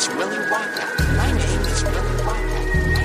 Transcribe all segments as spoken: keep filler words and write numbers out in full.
is Willy Wonka. My name is Willy Wonka.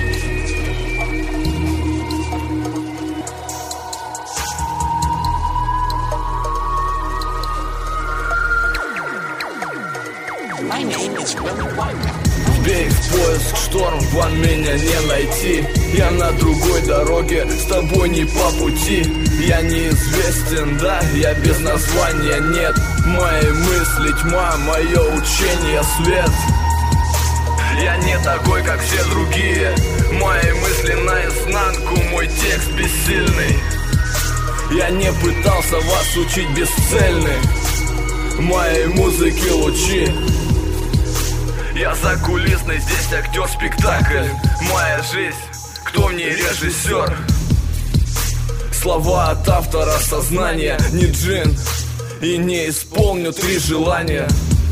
My name is Willy Wonka. Бей в поиск шторм, ван меня не найти. Я на другой дороге, с тобой не по пути. Я неизвестен, да, я без названия, нет. Мои мысли тьма, мое учение свет. Я не такой, как все другие. Мои мысли наизнанку, мой текст бессильный. Я не пытался вас учить бесцельны. Моей музыки лучи. Я закулисный, здесь актер спектакль. Моя жизнь, кто мне режиссер? Слова от автора сознания, не джин. И не исполню три желания.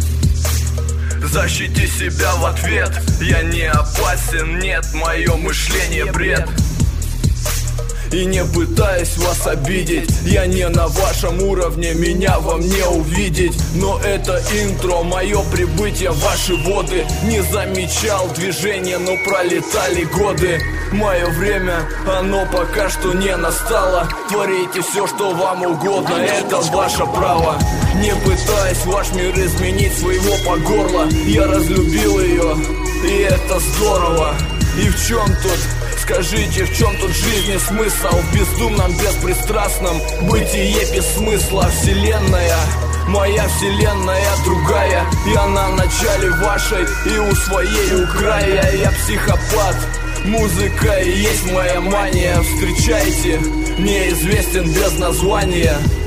Защити себя в ответ. Я не опасен, нет, мое мышление бред. И не пытаюсь вас обидеть. Я не на вашем уровне, меня вам не увидеть. Но это интро, мое прибытие в ваши воды. Не замечал движения, но пролетали годы. Мое время, оно пока что не настало. Творите все, что вам угодно, это ваше право. Не пытаясь ваш мир изменить своего по горло. Я разлюбил ее, и это здорово. И в чем тут, скажите, в чем тут жизни смысл? В бездумном, беспристрастном бытие без смысла. Вселенная, моя вселенная другая. И она в начале вашей, и у своей у края. Я психопат, музыка и есть моя мания. Встречайте, неизвестен без названия.